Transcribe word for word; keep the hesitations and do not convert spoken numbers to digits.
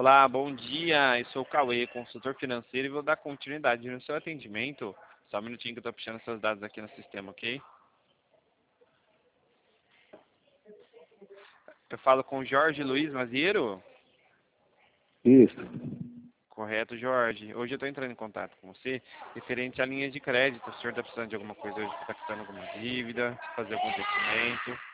Olá, bom dia. Eu sou o Cauê, consultor financeiro, e vou dar continuidade no seu atendimento. Só um minutinho que eu estou puxando seus dados aqui no sistema, ok? Eu falo com Jorge Luiz Maziero? Isso. Correto, Jorge. Hoje eu estou entrando em contato com você referente a linhas de crédito. O senhor está precisando de alguma coisa hoje? Está quitando alguma dívida? Fazer algum investimento?